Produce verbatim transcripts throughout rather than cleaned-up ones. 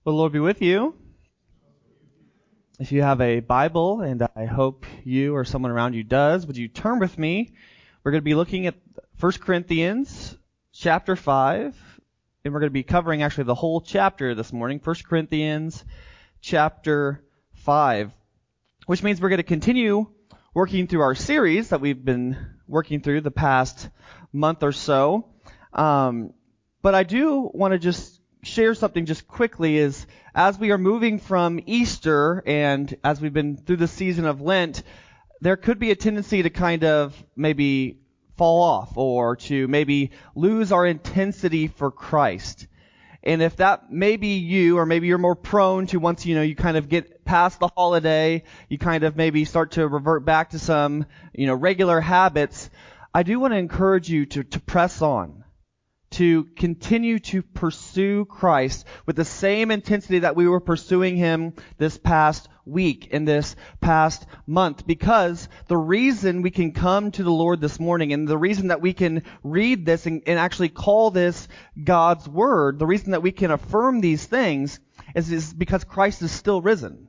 Well, the Lord be with you. If you have a Bible, and I hope you or someone around you does, would you turn with me? We're going to be looking at First Corinthians chapter five, and we're going to be covering actually the whole chapter this morning, First Corinthians chapter five, which means we're going to continue working through our series that we've been working through the past month or so. Um, but I do want to just share something just quickly is as we are moving from Easter and as we've been through the season of Lent, there could be a tendency to kind of maybe fall off or to maybe lose our intensity for Christ. And if that may be you, or maybe you're more prone to once, you know, you kind of get past the holiday, you kind of maybe start to revert back to some, you know, regular habits, I do want to encourage you to, to press on, to continue to pursue Christ with the same intensity that we were pursuing Him this past week, in this past month. Because the reason we can come to the Lord this morning, and the reason that we can read this and, and actually call this God's Word, the reason that we can affirm these things is, is because Christ is still risen.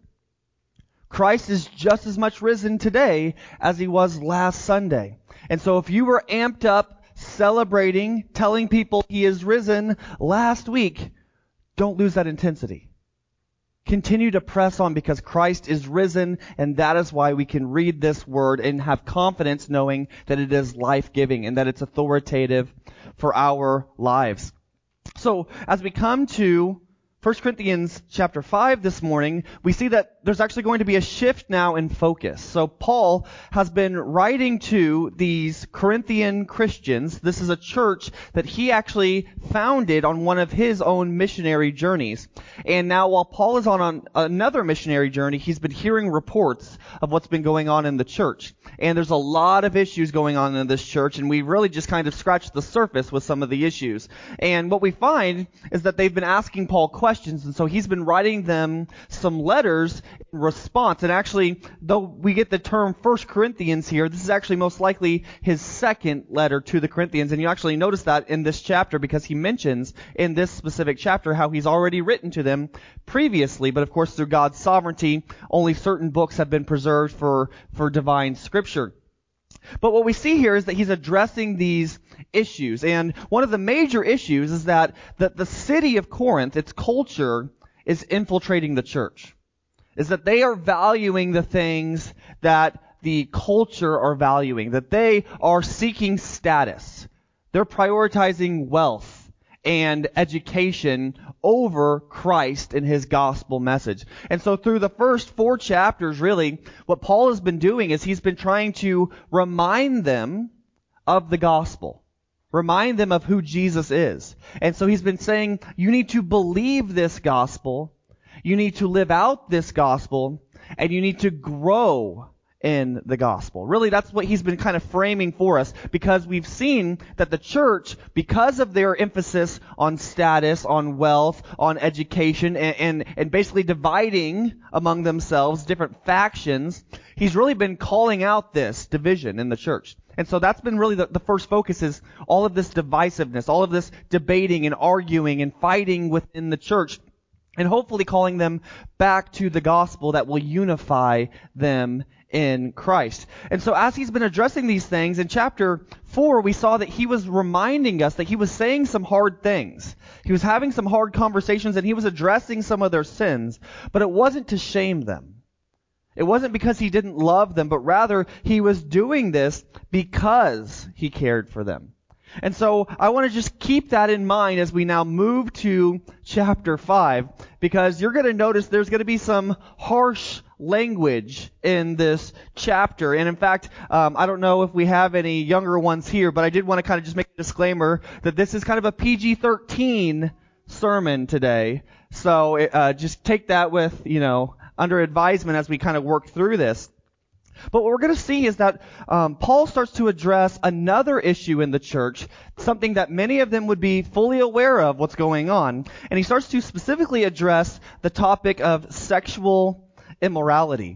Christ is just as much risen today as He was last Sunday. And so if you were amped up celebrating, telling people He is risen last week, don't lose that intensity. Continue to press on because Christ is risen, and that is why we can read this word and have confidence knowing that it is life-giving and that it's authoritative for our lives. So, as we come to First Corinthians chapter five this morning, we see that there's actually going to be a shift now in focus. So Paul has been writing to these Corinthian Christians. This is a church that he actually founded on one of his own missionary journeys. And now while Paul is on, on another missionary journey, he's been hearing reports of what's been going on in the church. And there's a lot of issues going on in this church, and we really just kind of scratched the surface with some of the issues. And what we find is that they've been asking Paul questions. Questions, and so he's been writing them some letters in response. And actually, though we get the term First Corinthians here, this is actually most likely his second letter to the Corinthians. And you actually notice that in this chapter because he mentions in this specific chapter how he's already written to them previously. But of course, through God's sovereignty, only certain books have been preserved for, for divine scripture. But what we see here is that he's addressing these issues. And one of the major issues is that the, the city of Corinth, its culture, is infiltrating the church. Is that they are valuing the things that the culture are valuing. That they are seeking status. They're prioritizing wealth and education over Christ and His gospel message. And so through the first four chapters, really, what Paul has been doing is he's been trying to remind them of the gospel. Remind them of who Jesus is. And so he's been saying, you need to believe this gospel, you need to live out this gospel, and you need to grow in the gospel. Really, that's what he's been kind of framing for us, because we've seen that the church, because of their emphasis on status, on wealth, on education, and, and, and basically dividing among themselves different factions, he's really been calling out this division in the church. And so that's been really the, the first focus, is all of this divisiveness, all of this debating and arguing and fighting within the church, and hopefully calling them back to the gospel that will unify them in Christ. And so as he's been addressing these things, in chapter four, we saw that he was reminding us that he was saying some hard things. He was having some hard conversations, and he was addressing some of their sins, but it wasn't to shame them. It wasn't because he didn't love them, but rather he was doing this because he cared for them. And so I want to just keep that in mind as we now move to chapter five, because you're going to notice there's going to be some harsh language in this chapter. And in fact, um, I don't know if we have any younger ones here, but I did want to kind of just make a disclaimer that this is kind of a P G thirteen sermon today. So uh, just take that with, you know, under advisement as we kind of work through this. But what we're going to see is that um, Paul starts to address another issue in the church, something that many of them would be fully aware of what's going on. And he starts to specifically address the topic of sexual immorality.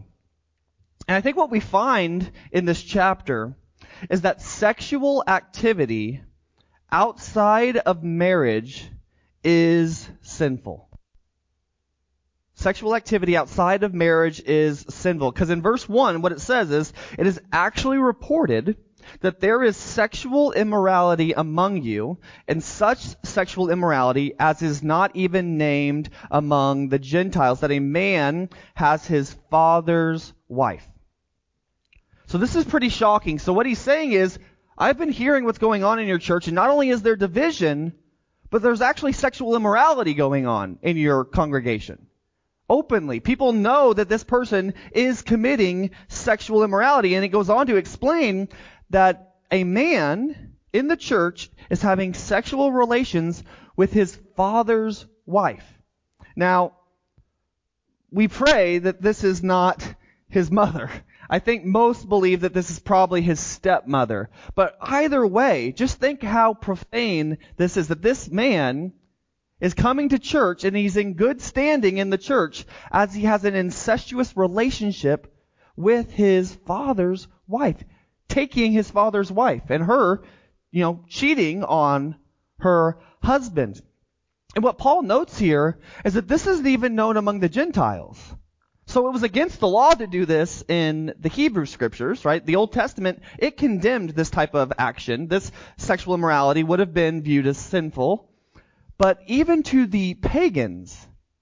And I think what we find in this chapter is that sexual activity outside of marriage is sinful. Sexual activity outside of marriage is sinful. Because in verse one, what it says is, it is actually reported that there is sexual immorality among you, and such sexual immorality as is not even named among the Gentiles, that a man has his father's wife. So this is pretty shocking. So what he's saying is, I've been hearing what's going on in your church, and not only is there division, but there's actually sexual immorality going on in your congregation. Openly. People know that this person is committing sexual immorality. And it goes on to explain that a man in the church is having sexual relations with his father's wife. Now, we pray that this is not his mother. I think most believe that this is probably his stepmother. But either way, just think how profane this is, that this man is coming to church and he's in good standing in the church as he has an incestuous relationship with his father's wife, taking his father's wife and her, you know, cheating on her husband. And what Paul notes here is that this isn't even known among the Gentiles. So it was against the law to do this in the Hebrew scriptures, right? The Old Testament, it condemned this type of action. This sexual immorality would have been viewed as sinful. But even to the pagans,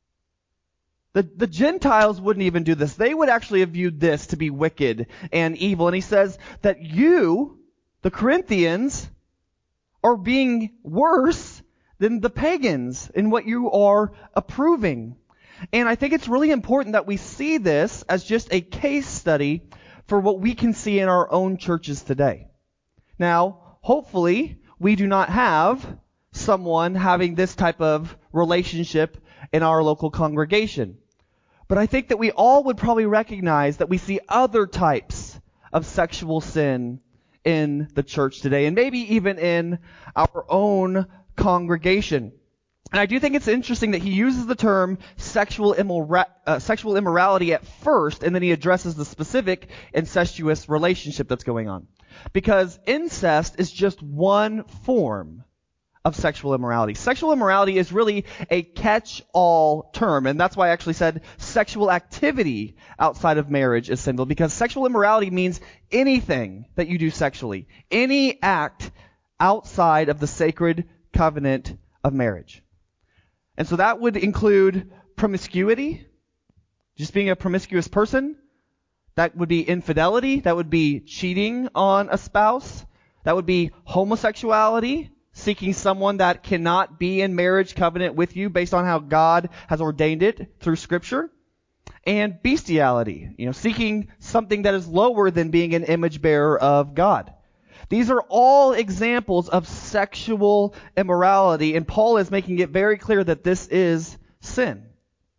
the, the Gentiles wouldn't even do this. They would actually have viewed this to be wicked and evil. And he says that you, the Corinthians, are being worse than the pagans in what you are approving. And I think it's really important that we see this as just a case study for what we can see in our own churches today. Now, hopefully, we do not have someone having this type of relationship in our local congregation. But I think that we all would probably recognize that we see other types of sexual sin in the church today, and maybe even in our own congregation. And I do think it's interesting that he uses the term sexual, immora- uh, sexual immorality at first, and then he addresses the specific incestuous relationship that's going on. Because incest is just one form of sexual immorality. Sexual immorality is really a catch-all term, and that's why I actually said sexual activity outside of marriage is sinful, because sexual immorality means anything that you do sexually, any act outside of the sacred covenant of marriage. And so that would include promiscuity, just being a promiscuous person. That would be infidelity. That would be cheating on a spouse. That would be homosexuality, seeking someone that cannot be in marriage covenant with you based on how God has ordained it through Scripture. And bestiality, you know, seeking something that is lower than being an image bearer of God. These are all examples of sexual immorality, and Paul is making it very clear that this is sin.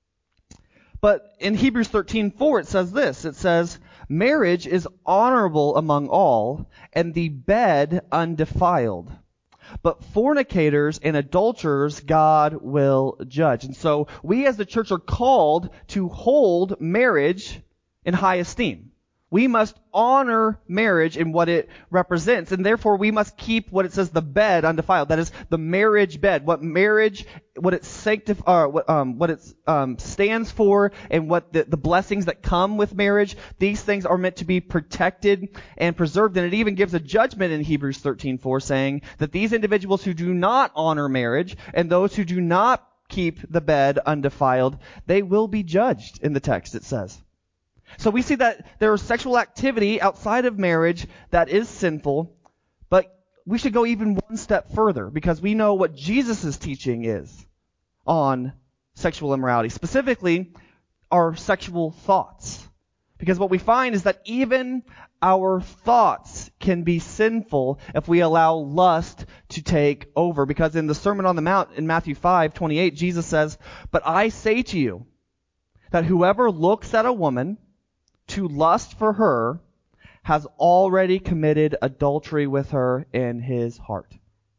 But in Hebrews thirteen four it says this, it says, "Marriage is honorable among all, and the bed undefiled. But fornicators and adulterers God will judge." And so we as the church are called to hold marriage in high esteem. We must honor marriage in what it represents, and therefore we must keep what it says the bed undefiled. That is the marriage bed. What marriage, what it sanctif- uh, what, um, what it um, stands for, and what the, the blessings that come with marriage. These things are meant to be protected and preserved, and it even gives a judgment in Hebrews thirteen four saying that these individuals who do not honor marriage and those who do not keep the bed undefiled, they will be judged. In the text it says. So we see that there is sexual activity outside of marriage that is sinful, but we should go even one step further because we know what Jesus' teaching is on sexual immorality, specifically our sexual thoughts. Because what we find is that even our thoughts can be sinful if we allow lust to take over. Because in the Sermon on the Mount in Matthew five twenty-eight, Jesus says, "But I say to you that whoever looks at a woman to lust for her has already committed adultery with her in his heart."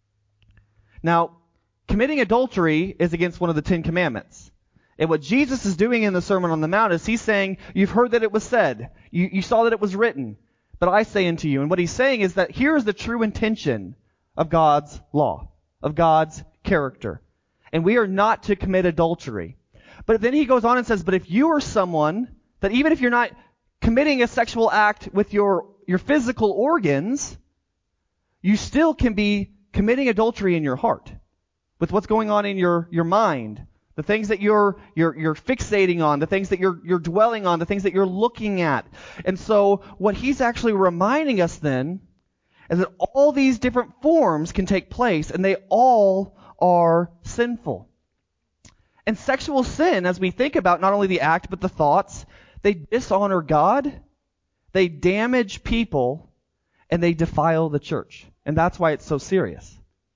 Now, committing adultery is against one of the Ten Commandments. And what Jesus is doing in the Sermon on the Mount is he's saying, you've heard that it was said, you, you saw that it was written, but I say unto you. And what he's saying is that here is the true intention of God's law, of God's character. And we are not to commit adultery. But then he goes on and says, but if you are someone that even if you're not committing a sexual act with your, your physical organs, you still can be committing adultery in your heart with what's going on in your, your mind, the things that you're, you're, you're fixating on, the things that you're, you're dwelling on, the things that you're looking at. And so what he's actually reminding us then is that all these different forms can take place and they all are sinful. And sexual sin, as we think about not only the act but the thoughts, they dishonor God, they damage people, and they defile the church. And that's why it's so serious.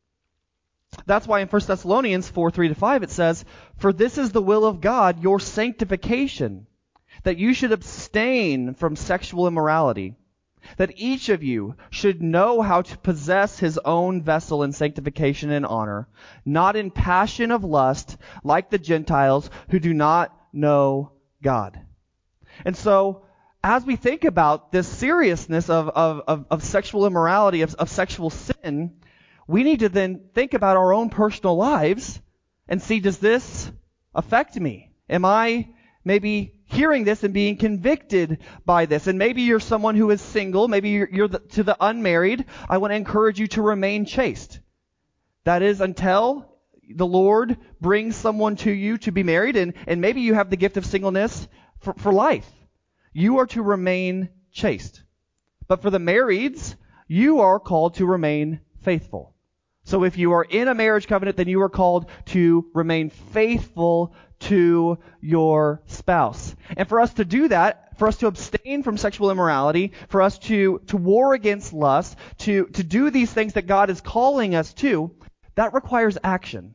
That's why in First Thessalonians four, three to five it says, for this is the will of God, your sanctification, that you should abstain from sexual immorality, that each of you should know how to possess his own vessel in sanctification and honor, not in passion of lust, like the Gentiles who do not know God. And so, as we think about this seriousness of, of, of, of sexual immorality, of, of sexual sin, we need to then think about our own personal lives and see, does this affect me? Am I maybe hearing this and being convicted by this? And maybe you're someone who is single. Maybe you're, you're the, to the unmarried. I want to encourage you to remain chaste. That is until the Lord brings someone to you to be married. And, and maybe you have the gift of singleness for, for life. You are to remain chaste. But for the marrieds, you are called to remain faithful. So if you are in a marriage covenant, then you are called to remain faithful to your spouse. And for us to do that, for us to abstain from sexual immorality, for us to, to war against lust, to, to do these things that God is calling us to, that requires action.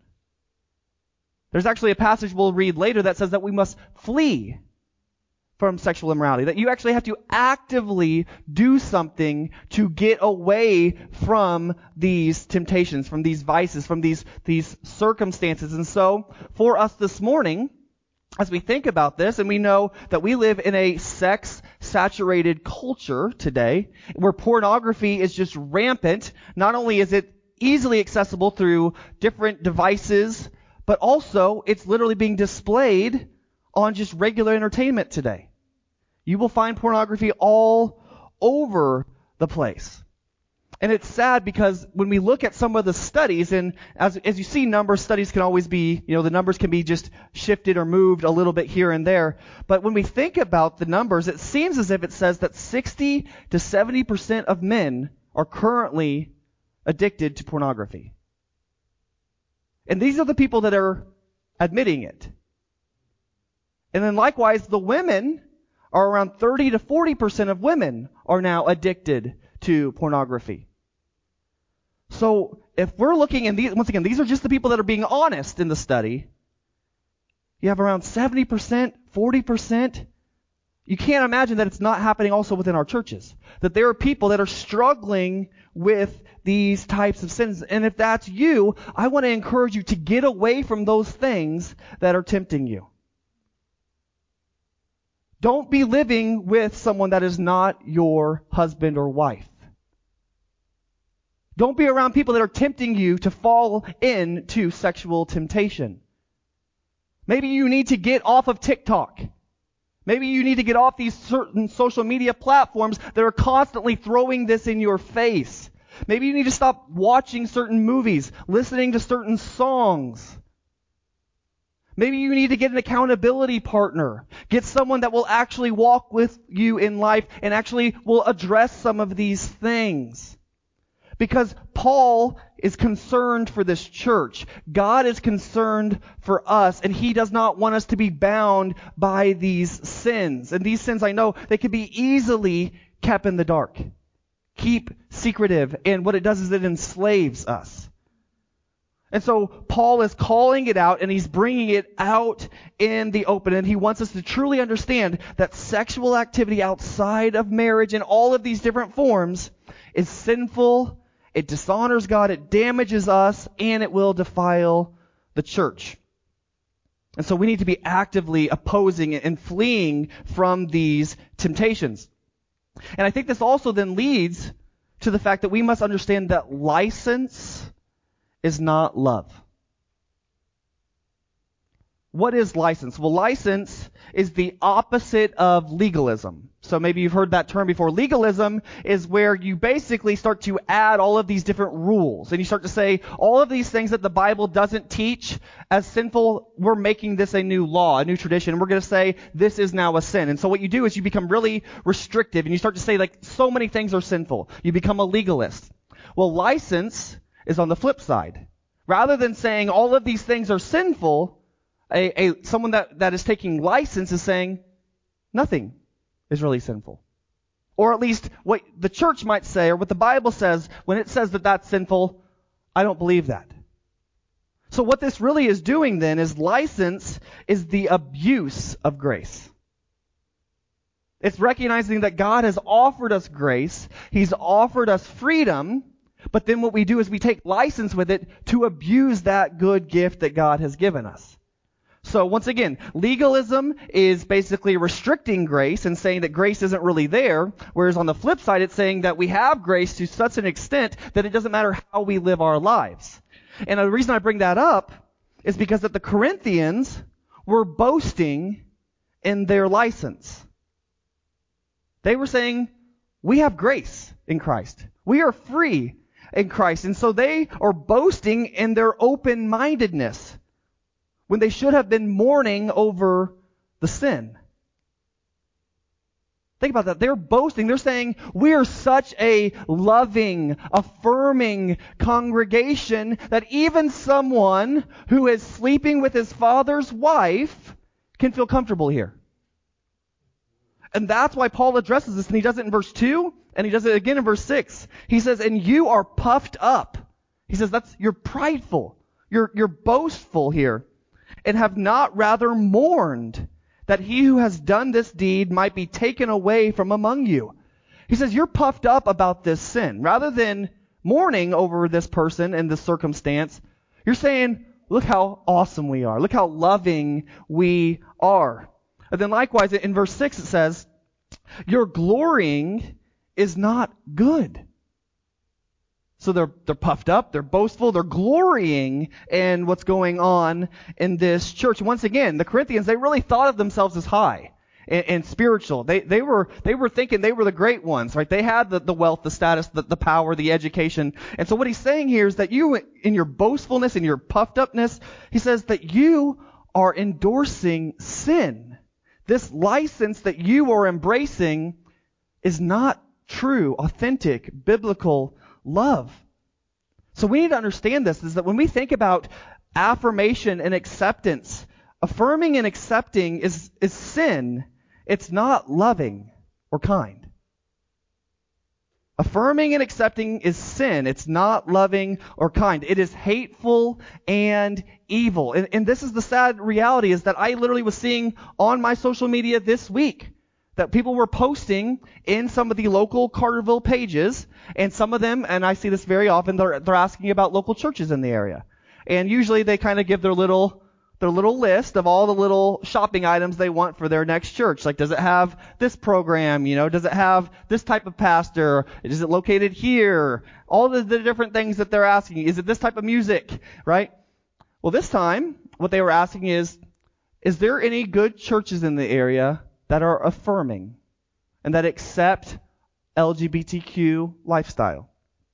There's actually a passage we'll read later that says that we must flee from sexual immorality, that you actually have to actively do something to get away from these temptations, from these vices, from these, these circumstances. And so, for us this morning, as we think about this, and we know that we live in a sex-saturated culture today, where pornography is just rampant. Not only is it easily accessible through different devices, but also it's literally being displayed on just regular entertainment today. You will find pornography all over the place. And it's sad because when we look at some of the studies, and as, as you see, numbers, studies can always be, you know, the numbers can be just shifted or moved a little bit here and there. But when we think about the numbers, it seems as if it says that sixty to seventy percent of men are currently addicted to pornography. And these are the people that are admitting it. And then likewise, the women are around thirty to forty percent of women are now addicted to pornography. So if we're looking, and these, once again, these are just the people that are being honest in the study. You have around seventy percent, forty percent. You can't imagine that it's not happening also within our churches. That there are people that are struggling with these types of sins. And if that's you, I want to encourage you to get away from those things that are tempting you. Don't be living with someone that is not your husband or wife. Don't be around people that are tempting you to fall into sexual temptation. Maybe you need to get off of TikTok. Maybe you need to get off these certain social media platforms that are constantly throwing this in your face. Maybe you need to stop watching certain movies, listening to certain songs. Maybe you need to get an accountability partner. Get someone that will actually walk with you in life and actually will address some of these things. Because Paul is concerned for this church. God is concerned for us, and He does not want us to be bound by these sins. And these sins, I know, they can be easily kept in the dark. Keep secretive. And what it does is it enslaves us. And so Paul is calling it out, and he's bringing it out in the open. And he wants us to truly understand that sexual activity outside of marriage in all of these different forms is sinful, it dishonors God, it damages us, and it will defile the church. And so we need to be actively opposing and fleeing from these temptations. And I think this also then leads to the fact that we must understand that license is not love. what is license? Well, license is the opposite of legalism. So maybe you've heard that term before. Legalism is where you basically start to add all of these different rules. And you start to say, all of these things that the Bible doesn't teach as sinful, we're making this a new law, a new tradition. And we're going to say, this is now a sin. And so what you do is you become really restrictive. And you start to say, like, so many things are sinful. You become a legalist. Well, license is on the flip side. Rather than saying all of these things are sinful, A, a someone that, that is taking license is saying nothing is really sinful. Or at least what the church might say, or what the Bible says, when it says that that's sinful, I don't believe that. So what this really is doing then is license is the abuse of grace. It's recognizing that God has offered us grace, He's offered us freedom, but then what we do is we take license with it to abuse that good gift that God has given us. So once again, legalism is basically restricting grace and saying that grace isn't really there, whereas on the flip side, it's saying that we have grace to such an extent that it doesn't matter how we live our lives. And the reason I bring that up is because that the Corinthians were boasting in their license. They were saying, we have grace in Christ. We are free in Christ. And so they are boasting in their open-mindedness, when they should have been mourning over the sin. Think about that. They're boasting. They're saying, we are such a loving, affirming congregation that even someone who is sleeping with his father's wife can feel comfortable here. And that's why Paul addresses this, and he does it in verse two, and he does it again in verse six. He says, and you are puffed up. He says, that's, you're prideful. You're, you're boastful here. And have not rather mourned that he who has done this deed might be taken away from among you. He says, you're puffed up about this sin. Rather than mourning over this person and this circumstance, you're saying, look how awesome we are. Look how loving we are. And then likewise, in verse six, it says, your glorying is not good. So they're, they're puffed up, they're boastful, they're glorying in what's going on in this church. Once again, the Corinthians, they really thought of themselves as high and, and spiritual. They, they were, they were thinking they were the great ones, right? They had the, the wealth, the status, the, the power, the education. And so what he's saying here is that you, in your boastfulness, in your puffed upness, he says that you are endorsing sin. This license that you are embracing is not true, authentic, biblical love. So we need to understand this, is that when we think about affirmation and acceptance, affirming and accepting is, is sin. It's not loving or kind. Affirming and accepting is sin. It's not loving or kind. It is hateful and evil. And, and this is the sad reality, is that I literally was seeing on my social media this week that people were posting in some of the local Carterville pages, and some of them, and I see this very often, they're, they're asking about local churches in the area. And usually they kind of give their little, their little list of all the little shopping items they want for their next church. Like, does it have this program? You know, does it have this type of pastor? Is it located here? All the, the different things that they're asking. Is it this type of music? Right? Well, this time, what they were asking is, is there any good churches in the area that are affirming and that accept L G B T Q lifestyle?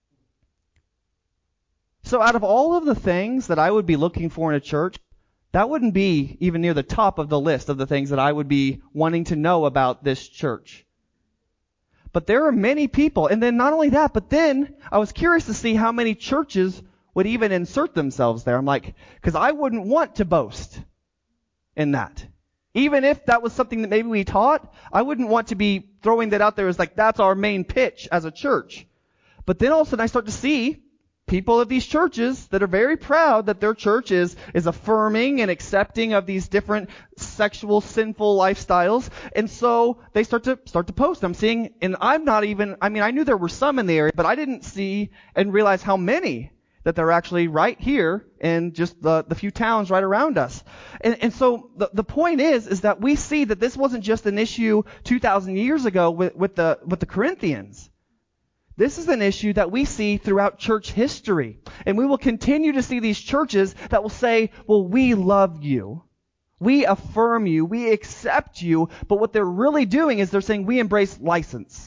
So out of all of the things that I would be looking for in a church, that wouldn't be even near the top of the list of the things that I would be wanting to know about this church. But there are many people, and then not only that, but then I was curious to see how many churches would even insert themselves there. I'm like, because I wouldn't want to boast in that. Even if that was something that maybe we taught, I wouldn't want to be throwing that out there as like, that's our main pitch as a church. But then all of a sudden I start to see people of these churches that are very proud that their church is, is affirming and accepting of these different sexual, sinful lifestyles. And so they start to, start to post. I'm seeing, and I'm not even, I mean, I knew there were some in the area, but I didn't see and realize how many that they're actually right here in just the, the few towns right around us. And, and so the, the point is, is that we see that this wasn't just an issue two thousand years ago with, with the, with the Corinthians. This is an issue that we see throughout church history. And we will continue to see these churches that will say, well, we love you. We affirm you. We accept you. But what they're really doing is they're saying we embrace license.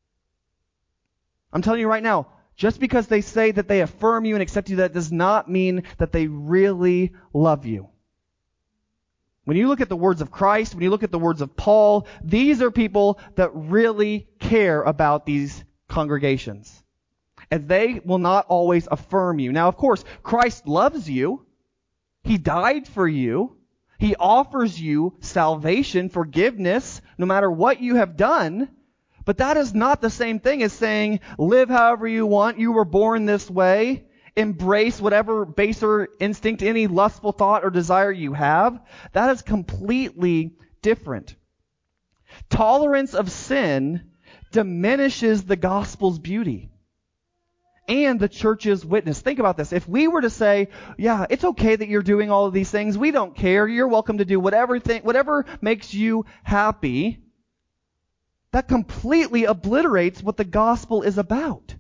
I'm telling you right now, just because they say that they affirm you and accept you, that does not mean that they really love you. When you look at the words of Christ, when you look at the words of Paul, these are people that really care about these congregations. And they will not always affirm you. Now, of course, Christ loves you. He died for you. He offers you salvation, forgiveness, no matter what you have done. But that is not the same thing as saying, live however you want, you were born this way, embrace whatever baser instinct, any lustful thought or desire you have. That is completely different. Tolerance of sin diminishes the gospel's beauty and the church's witness. Think about this. If we were to say, yeah, it's okay that you're doing all of these things, we don't care, you're welcome to do whatever thing, whatever makes you happy, that completely obliterates what the gospel is about.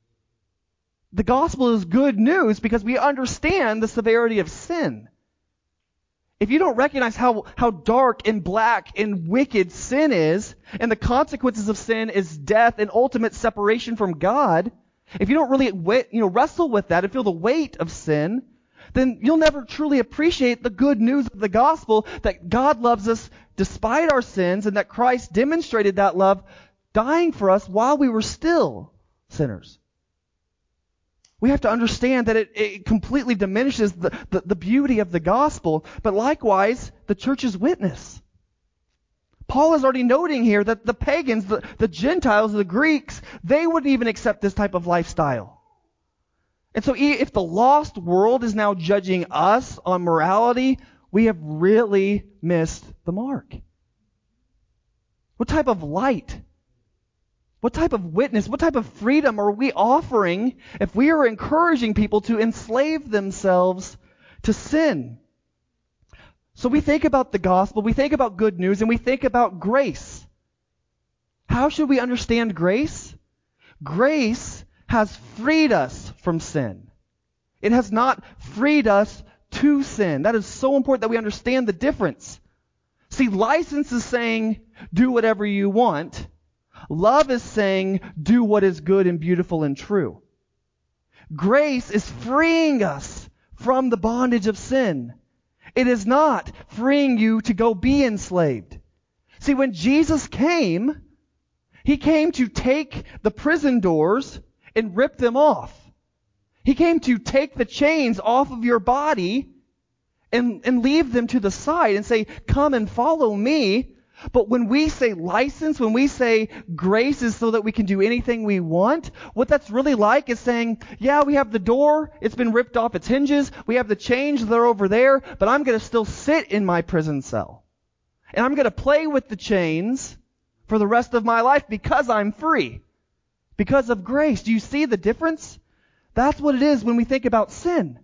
The gospel is good news because we understand the severity of sin. If you don't recognize how, how dark and black and wicked sin is, and the consequences of sin is death and ultimate separation from God, if you don't really you know, wrestle with that and feel the weight of sin, then you'll never truly appreciate the good news of the gospel that God loves us despite our sins and that Christ demonstrated that love dying for us while we were still sinners. We have to understand that it, it completely diminishes the, the, the beauty of the gospel, but likewise, the church's witness. Paul is already noting here that the pagans, the, the Gentiles, the Greeks, they wouldn't even accept this type of lifestyle. And so if the lost world is now judging us on morality, we have really missed the mark. What type of light? What type of witness? What type of freedom are we offering if we are encouraging people to enslave themselves to sin? So we think about the gospel, we think about good news, and we think about grace. How should we understand grace? Grace has freed us from sin. It has not freed us to sin. That is so important that we understand the difference. See, license is saying, do whatever you want. Love is saying, do what is good and beautiful and true. Grace is freeing us from the bondage of sin. It is not freeing you to go be enslaved. See, when Jesus came, He came to take the prison doors and rip them off. He came to take the chains off of your body and, and leave them to the side and say, come and follow me. But when we say license, when we say grace is so that we can do anything we want, what that's really like is saying, yeah, we have the door, it's been ripped off its hinges, we have the chains that are over there, but I'm going to still sit in my prison cell. And I'm going to play with the chains for the rest of my life because I'm free. Because of grace. Do you see the difference? That's what it is when we think about sin.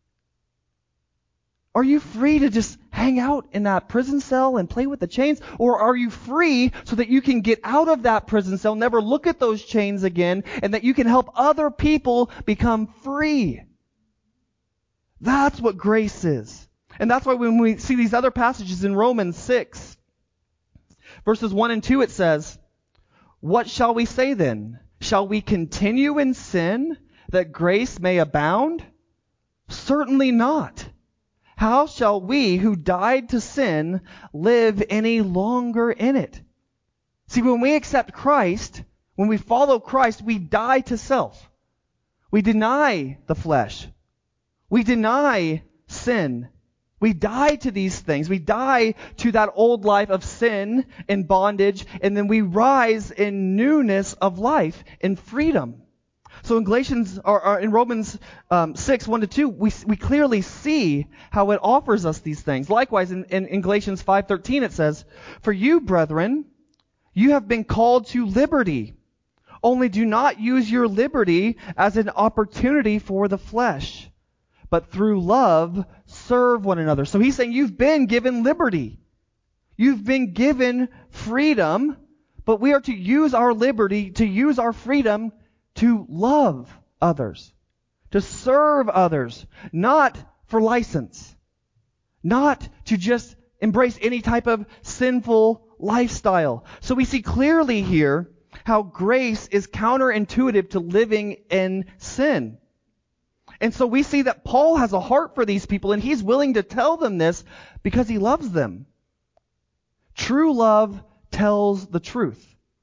Are you free to just hang out in that prison cell and play with the chains? Or are you free so that you can get out of that prison cell, never look at those chains again, and that you can help other people become free? That's what grace is. And that's why when we see these other passages in Romans six, verses one and two, it says, what shall we say then? Shall we continue in sin that grace may abound? Certainly not. How shall we who died to sin live any longer in it? See, when we accept Christ, when we follow Christ, we die to self. We deny the flesh. We deny sin. We die to these things. We die to that old life of sin and bondage, and then we rise in newness of life, in freedom. So in Galatians, or, or in Romans um, six, one to two, we we clearly see how it offers us these things. Likewise, in, in, in Galatians five thirteen, it says, for you, brethren, you have been called to liberty. Only do not use your liberty as an opportunity for the flesh, but through love serve one another. So he's saying you've been given liberty. You've been given freedom, but we are to use our liberty, to use our freedom to love others, to serve others, not for license, not to just embrace any type of sinful lifestyle. So we see clearly here how grace is counterintuitive to living in sin. And so we see that Paul has a heart for these people, and he's willing to tell them this because he loves them. True love tells the truth.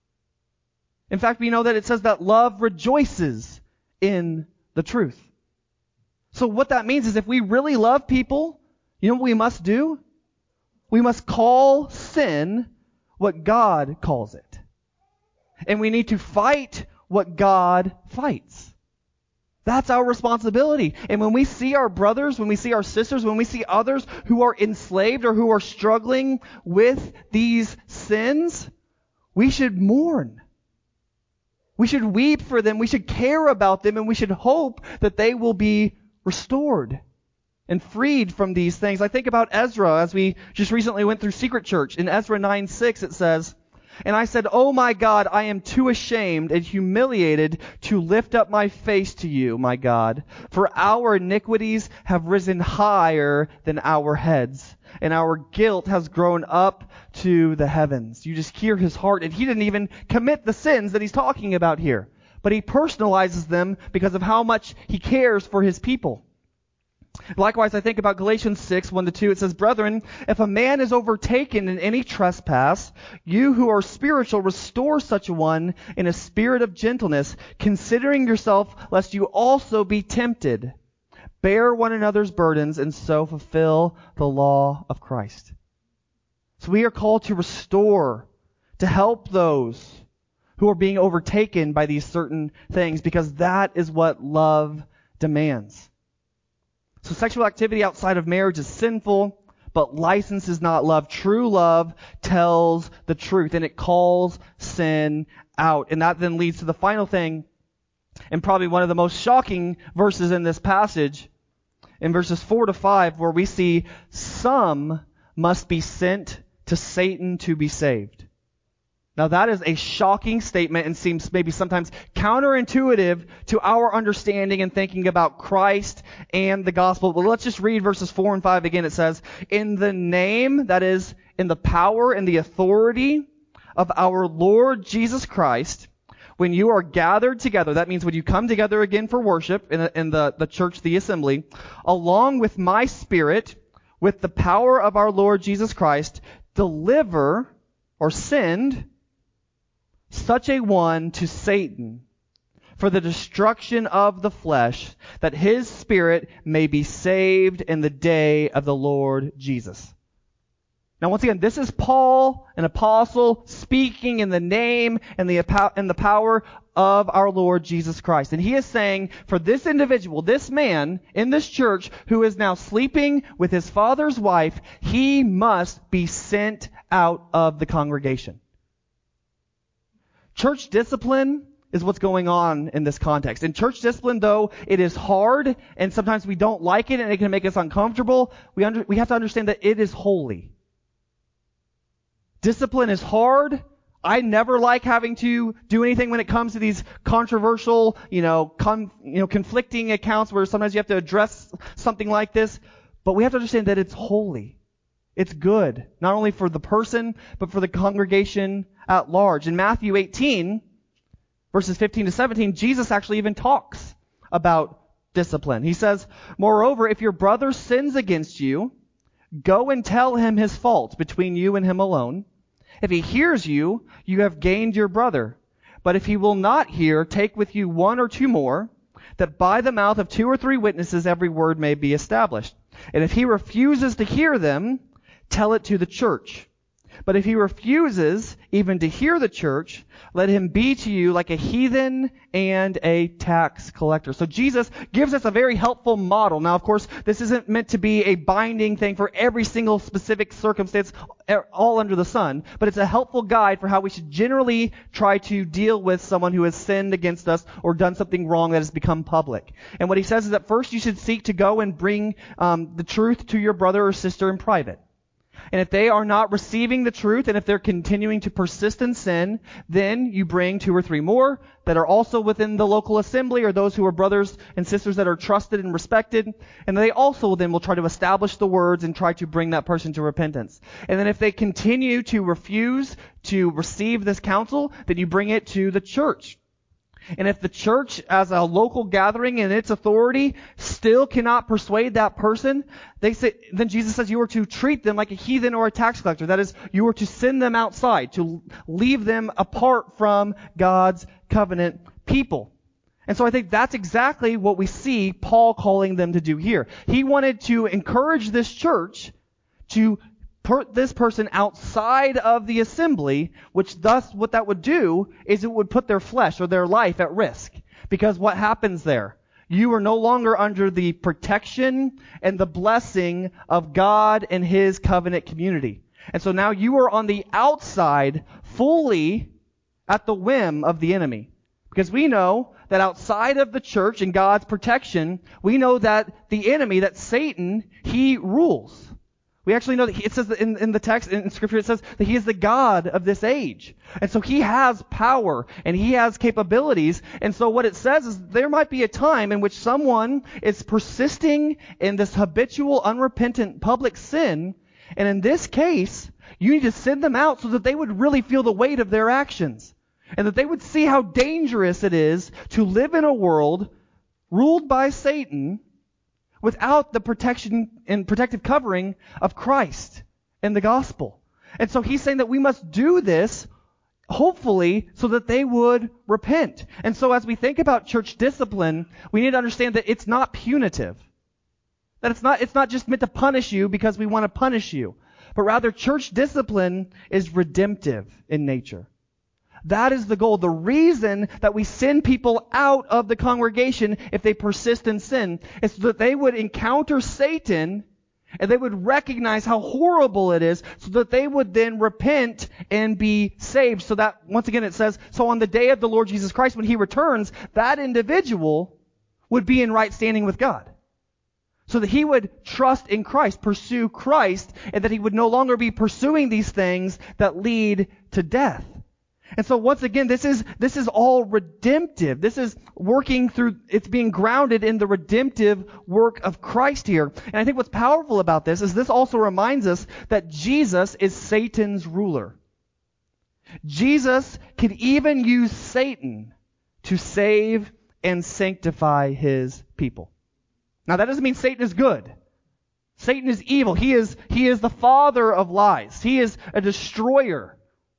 In fact, we know that it says that love rejoices in the truth. So what that means is if we really love people, you know what we must do? We must call sin what God calls it. And we need to fight what God fights. That's our responsibility. And when we see our brothers, when we see our sisters, when we see others who are enslaved or who are struggling with these sins, we should mourn. We should weep for them. We should care about them, and we should hope that they will be restored and freed from these things. I think about Ezra as we just recently went through Secret Church. In Ezra nine six it says, "And I said, Oh my God, I am too ashamed and humiliated to lift up my face to you, my God, for our iniquities have risen higher than our heads, and our guilt has grown up to the heavens." You just hear his heart, and he didn't even commit the sins that he's talking about here, but he personalizes them because of how much he cares for his people. Likewise, I think about Galatians six, one to two. It says, "Brethren, if a man is overtaken in any trespass, you who are spiritual restore such a one in a spirit of gentleness, considering yourself, lest you also be tempted. Bear one another's burdens, and so fulfill the law of Christ." So we are called to restore, to help those who are being overtaken by these certain things, because that is what love demands. So sexual activity outside of marriage is sinful, but license is not love. True love tells the truth, and it calls sin out. And that then leads to the final thing, and probably one of the most shocking verses in this passage, in verses four to five, where we see some must be sent to Satan to be saved. Now that is a shocking statement and seems maybe sometimes counterintuitive to our understanding and thinking about Christ and the gospel. But let's just read verses four and five again. It says, "In the name," that is, in the power and the authority of our Lord Jesus Christ, when you are gathered together, that means when you come together again for worship in, in the, the church, the assembly, along with my spirit, with the power of our Lord Jesus Christ, deliver or send such a one to Satan for the destruction of the flesh, that his spirit may be saved in the day of the Lord Jesus. Now, once again, this is Paul, an apostle, speaking in the name and the, and the power of our Lord Jesus Christ. And he is saying, for this individual, this man in this church who is now sleeping with his father's wife, he must be sent out of the congregation. Church discipline is what's going on in this context. And church discipline, though it is hard and sometimes we don't like it and it can make us uncomfortable, we under, we have to understand that it is holy. Discipline is hard. I never like having to do anything when it comes to these controversial, you know, con, you know, conflicting accounts where sometimes you have to address something like this. But we have to understand that it's holy. It's good, not only for the person, but for the congregation at large. In Matthew eighteen, verses fifteen to seventeen, Jesus actually even talks about discipline. He says, "Moreover, if your brother sins against you, go and tell him his fault between you and him alone. If he hears you, you have gained your brother. But if he will not hear, take with you one or two more, that by the mouth of two or three witnesses every word may be established. And if he refuses to hear them, tell it to the church. But if he refuses even to hear the church, let him be to you like a heathen and a tax collector." So Jesus gives us a very helpful model. Now, of course, this isn't meant to be a binding thing for every single specific circumstance all under the sun, but it's a helpful guide for how we should generally try to deal with someone who has sinned against us or done something wrong that has become public. And what he says is that first you should seek to go and bring um, the truth to your brother or sister in private. And if they are not receiving the truth, and if they're continuing to persist in sin, then you bring two or three more that are also within the local assembly, or those who are brothers and sisters that are trusted and respected. And they also then will try to establish the words and try to bring that person to repentance. And then if they continue to refuse to receive this counsel, then you bring it to the church. And if the church, as a local gathering in its authority, still cannot persuade that person, they say, then Jesus says you are to treat them like a heathen or a tax collector. That is, you are to send them outside, to leave them apart from God's covenant people. And so I think that's exactly what we see Paul calling them to do here. He wanted to encourage this church to put this person outside of the assembly, which thus what that would do is it would put their flesh or their life at risk. Because what happens there? You are no longer under the protection and the blessing of God and His covenant community. And so now you are on the outside, fully at the whim of the enemy. Because we know that outside of the church and God's protection, we know that the enemy, that Satan, he rules. We actually know that he, it says that in, in the text, in Scripture, it says that he is the God of this age. And so he has power and he has capabilities. And so what it says is there might be a time in which someone is persisting in this habitual, unrepentant public sin. And in this case, you need to send them out so that they would really feel the weight of their actions. And that they would see how dangerous it is to live in a world ruled by Satan without the protection and protective covering of Christ and the gospel. And so he's saying that we must do this, hopefully, so that they would repent. And so as we think about church discipline, we need to understand that it's not punitive. That it's not, it's not just meant to punish you because we want to punish you. But rather, church discipline is redemptive in nature. That is the goal. The reason that we send people out of the congregation if they persist in sin is so that they would encounter Satan and they would recognize how horrible it is so that they would then repent and be saved. So that, once again, it says, so on the day of the Lord Jesus Christ, when He returns, that individual would be in right standing with God. So that he would trust in Christ, pursue Christ, and that he would no longer be pursuing these things that lead to death. And so once again, this is, this is all redemptive. This is working through, it's being grounded in the redemptive work of Christ here. And I think what's powerful about this is this also reminds us that Jesus is Satan's ruler. Jesus can even use Satan to save and sanctify His people. Now that doesn't mean Satan is good. Satan is evil. He is, he is the father of lies. He is a destroyer.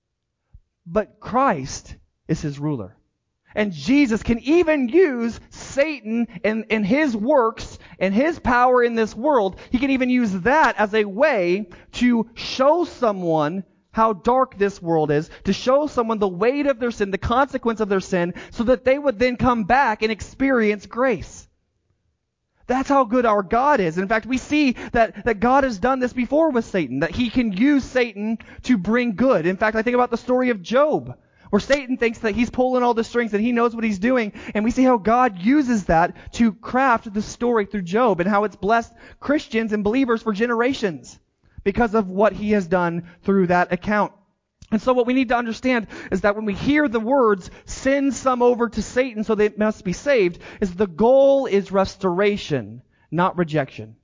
But Christ is His ruler. And Jesus can even use Satan and, and his works and his power in this world. He can even use that as a way to show someone how dark this world is, to show someone the weight of their sin, the consequence of their sin, so that they would then come back and experience grace. That's how good our God is. In fact, we see that, that God has done this before with Satan, that He can use Satan to bring good. In fact, I think about the story of Job, where Satan thinks that he's pulling all the strings and he knows what he's doing, and we see how God uses that to craft the story through Job and how it's blessed Christians and believers for generations because of what He has done through that account. And so what we need to understand is that when we hear the words, send some over to Satan so they must be saved, is the goal is restoration, not rejection.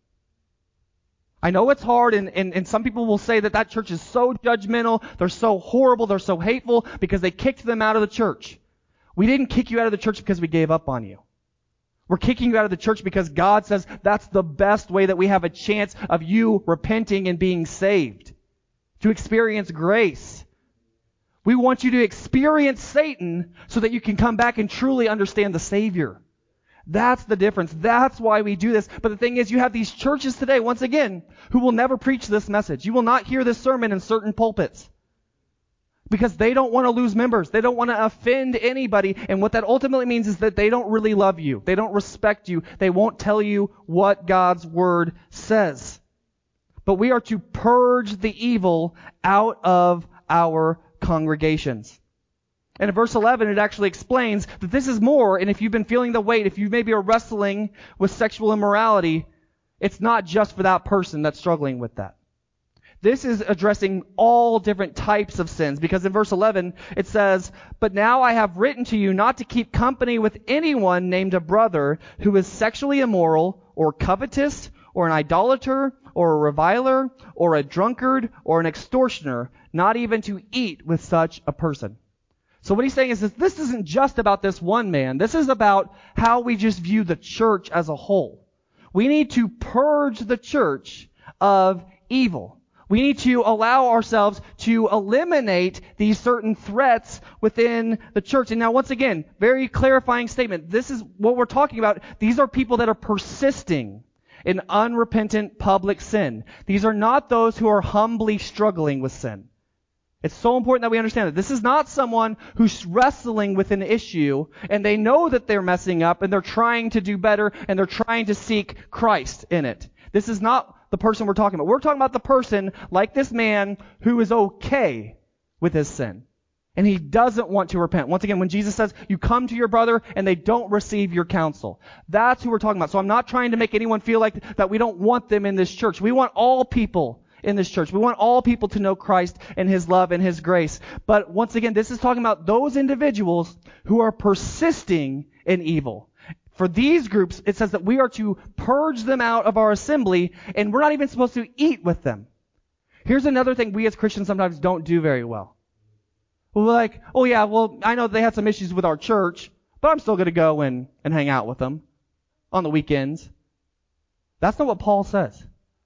I know it's hard, and, and, and some people will say that that church is so judgmental, they're so horrible, they're so hateful, because they kicked them out of the church. We didn't kick you out of the church because we gave up on you. We're kicking you out of the church because God says that's the best way that we have a chance of you repenting and being saved, to experience grace. We want you to experience Satan so that you can come back and truly understand the Savior. That's the difference. That's why we do this. But the thing is, you have these churches today, once again, who will never preach this message. You will not hear this sermon in certain pulpits because they don't want to lose members. They don't want to offend anybody. And what that ultimately means is that they don't really love you. They don't respect you. They won't tell you what God's Word says. But we are to purge the evil out of our congregations. And in verse eleven, it actually explains that this is more, and if you've been feeling the weight, if you maybe are wrestling with sexual immorality, it's not just for that person that's struggling with that. This is addressing all different types of sins, because in verse eleven it says, "But now I have written to you not to keep company with anyone named a brother who is sexually immoral or covetous or an idolater or a reviler or a drunkard or an extortioner, not even to eat with such a person." So what he's saying is that this isn't just about this one man. This is about how we just view the church as a whole. We need to purge the church of evil. We need to allow ourselves to eliminate these certain threats within the church. And now, once again, very clarifying statement. This is what we're talking about. These are people that are persisting in unrepentant public sin. These are not those who are humbly struggling with sin. It's so important that we understand that. This is not someone who's wrestling with an issue and they know that they're messing up and they're trying to do better and they're trying to seek Christ in it. This is not the person we're talking about. We're talking about the person like this man who is okay with his sin. And he doesn't want to repent. Once again, when Jesus says, you come to your brother and they don't receive your counsel. That's who we're talking about. So I'm not trying to make anyone feel like that we don't want them in this church. We want all people in this church. We want all people to know Christ and His love and His grace. But once again, this is talking about those individuals who are persisting in evil. For these groups, it says that we are to purge them out of our assembly, and we're not even supposed to eat with them. Here's another thing we as Christians sometimes don't do very well. We're like, oh yeah, well, I know they had some issues with our church, but I'm still going to go and, and hang out with them on the weekends. That's not what Paul says.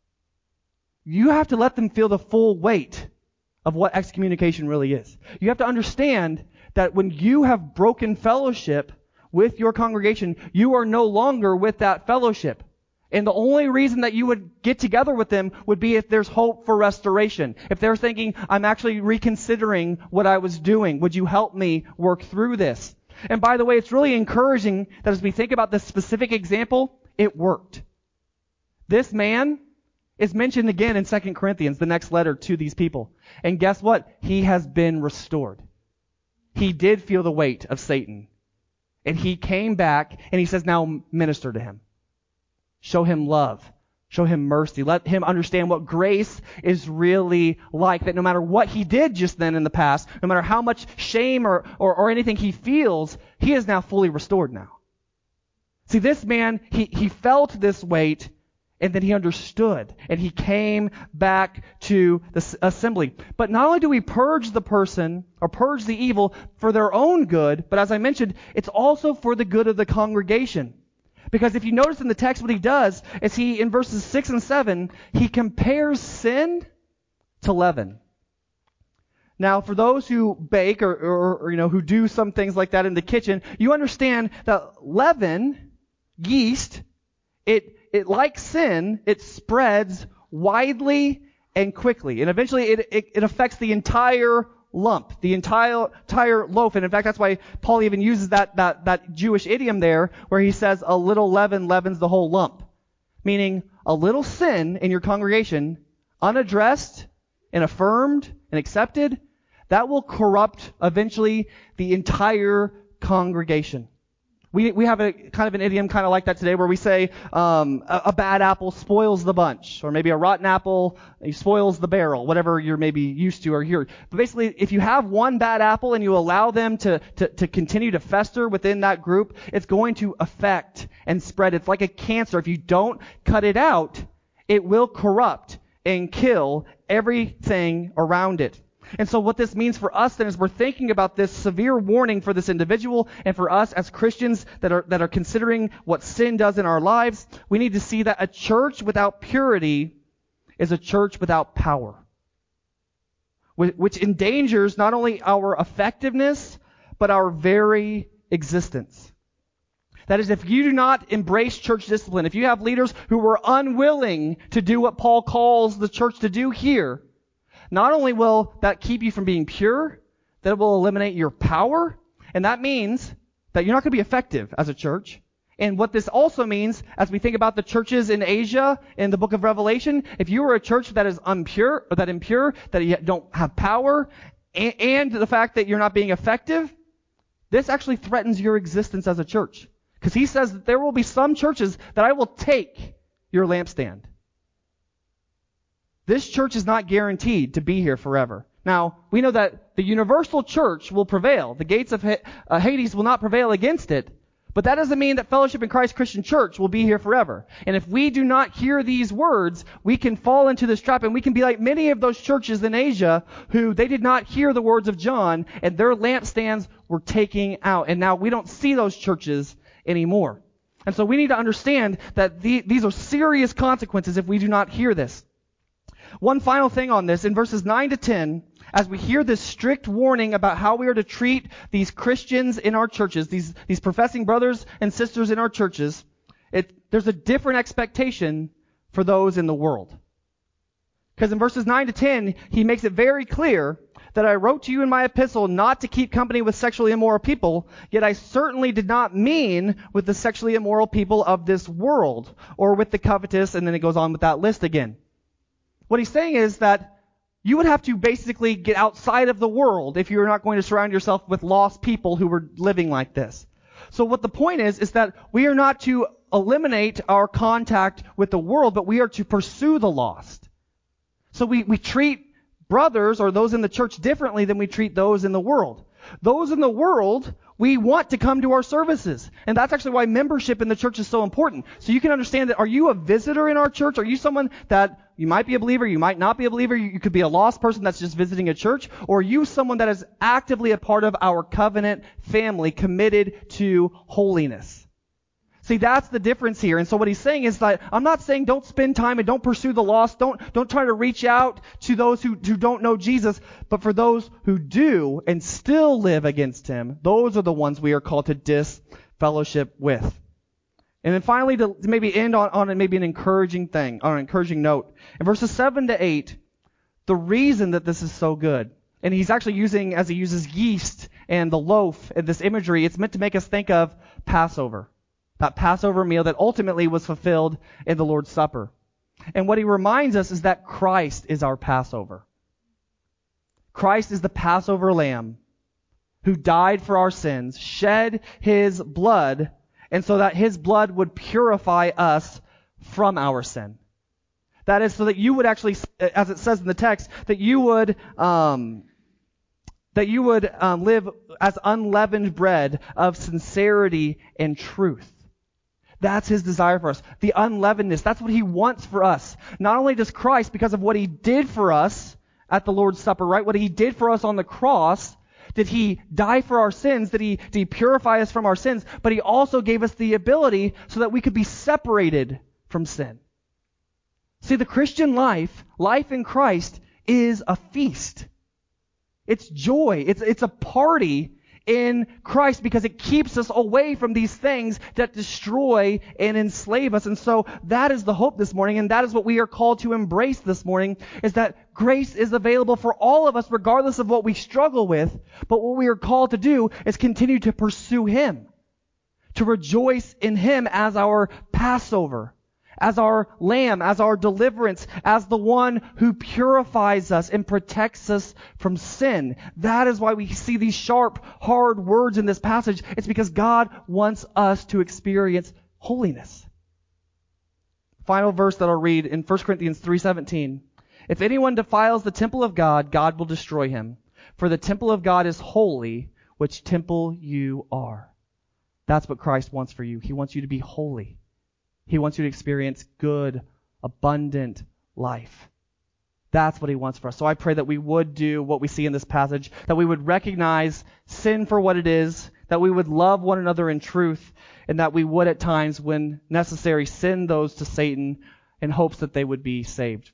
You have to let them feel the full weight of what excommunication really is. You have to understand that when you have broken fellowship with your congregation, you are no longer with that fellowship. And the only reason that you would get together with them would be if there's hope for restoration. If they're thinking, I'm actually reconsidering what I was doing. Would you help me work through this? And by the way, it's really encouraging that as we think about this specific example, it worked. This man is mentioned again in Second Corinthians, the next letter to these people. And guess what? He has been restored. He did feel the weight of Satan. And he came back and he says, now minister to him. Show him love. Show him mercy. Let him understand what grace is really like. That no matter what he did just then in the past, no matter how much shame or, or, or anything he feels, he is now fully restored now. See, this man, he, he felt this weight and then he understood and he came back to the assembly. But not only do we purge the person or purge the evil for their own good, but as I mentioned, it's also for the good of the congregation. Because if you notice in the text what he does is he, in verses six and seven, he compares sin to leaven. Now, for those who bake or, or, or you know, who do some things like that in the kitchen, you understand that leaven, yeast, it It, like sin, it spreads widely and quickly. And eventually it, it, it affects the entire lump, the entire, entire loaf. And in fact, that's why Paul even uses that, that, that Jewish idiom there where he says a little leaven leavens the whole lump. Meaning a little sin in your congregation, unaddressed and affirmed and accepted, that will corrupt eventually the entire congregation. We we have a kind of an idiom kind of like that today where we say um, a, a bad apple spoils the bunch, or maybe a rotten apple spoils the barrel, whatever you're maybe used to or hear. But basically, if you have one bad apple and you allow them to, to, to continue to fester within that group, it's going to affect and spread. It's like a cancer. If you don't cut it out, it will corrupt and kill everything around it. And so what this means for us then is we're thinking about this severe warning for this individual and for us as Christians that are that are considering what sin does in our lives. We need to see that a church without purity is a church without power, which endangers not only our effectiveness, but our very existence. That is, if you do not embrace church discipline, if you have leaders who were unwilling to do what Paul calls the church to do here, not only will that keep you from being pure, that it will eliminate your power, and that means that you're not going to be effective as a church. And what this also means, as we think about the churches in Asia in the book of Revelation, if you are a church that is impure, or that impure, that you don't have power, and, and the fact that you're not being effective, this actually threatens your existence as a church. Because he says that there will be some churches that I will take your lampstand. This church is not guaranteed to be here forever. Now, we know that the universal church will prevail. The gates of Hades will not prevail against it. But that doesn't mean that Fellowship in Christ Christian Church will be here forever. And if we do not hear these words, we can fall into this trap, and we can be like many of those churches in Asia who they did not hear the words of John, and their lampstands were taken out. And now we don't see those churches anymore. And so we need to understand that the, these are serious consequences if we do not hear this. One final thing on this, in verses nine to ten, as we hear this strict warning about how we are to treat these Christians in our churches, these, these professing brothers and sisters in our churches, it, there's a different expectation for those in the world. Because in verses nine to ten, he makes it very clear that I wrote to you in my epistle not to keep company with sexually immoral people, yet I certainly did not mean with the sexually immoral people of this world, or with the covetous, and then it goes on with that list again. What he's saying is that you would have to basically get outside of the world if you're not going to surround yourself with lost people who were living like this. So what the point is, is that we are not to eliminate our contact with the world, but we are to pursue the lost. So we, we treat brothers or those in the church differently than we treat those in the world. Those in the world, we want to come to our services. And that's actually why membership in the church is so important. So you can understand that, are you a visitor in our church? Are you someone that you might be a believer, you might not be a believer, you could be a lost person that's just visiting a church? Or are you someone that is actively a part of our covenant family, committed to holiness? See, that's the difference here. And so what he's saying is that I'm not saying don't spend time and don't pursue the lost. Don't, don't try to reach out to those who, who don't know Jesus. But for those who do and still live against him, those are the ones we are called to disfellowship with. And then finally, to, to maybe end on, on maybe an encouraging thing, on an encouraging note. In verses seven to eight, the reason that this is so good, and he's actually using, as he uses yeast and the loaf and this imagery, it's meant to make us think of Passover. That Passover meal that ultimately was fulfilled in the Lord's Supper. And what he reminds us is that Christ is our Passover. Christ is the Passover lamb who died for our sins, shed his blood, and so that his blood would purify us from our sin. That is so that you would actually, as it says in the text, that you would, um, that you would um, live as unleavened bread of sincerity and truth. That's his desire for us. The unleavenedness. That's what he wants for us. Not only does Christ, because of what he did for us at the Lord's Supper, right? What he did for us on the cross, did he die for our sins? Did he, did he purify us from our sins? But he also gave us the ability so that we could be separated from sin. See, the Christian life, life in Christ, is a feast. It's joy. It's, it's a party in Christ because it keeps us away from these things that destroy and enslave us. And so that is the hope this morning, and that is what we are called to embrace this morning, is that grace is available for all of us regardless of what we struggle with. But what we are called to do is continue to pursue him, to rejoice in him as our Passover, as our lamb, as our deliverance, as the one who purifies us and protects us from sin. That is why we see these sharp, hard words in this passage. It's because God wants us to experience holiness. Final verse that I'll read in First Corinthians three seventeen. If anyone defiles the temple of God, God will destroy him. For the temple of God is holy, which temple you are. That's what Christ wants for you. He wants you to be holy. He wants you to experience good, abundant life. That's what he wants for us. So I pray that we would do what we see in this passage, that we would recognize sin for what it is, that we would love one another in truth, and that we would at times, when necessary, send those to Satan in hopes that they would be saved.